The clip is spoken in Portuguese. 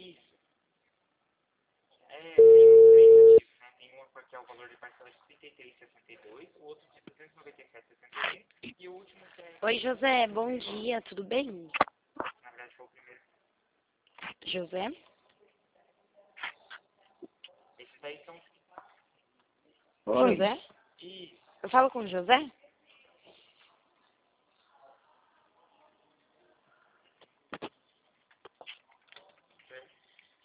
Isso. Tem três motivos, né? Tem uma porque é o valor de parcela de R$ 33,62, o outro de R$ 297,68 e o último que é... Oi, José, bom dia, tudo bem? Na verdade foi o primeiro. José? Esses daí são... Oi. José? Isso. Eu falo com o José?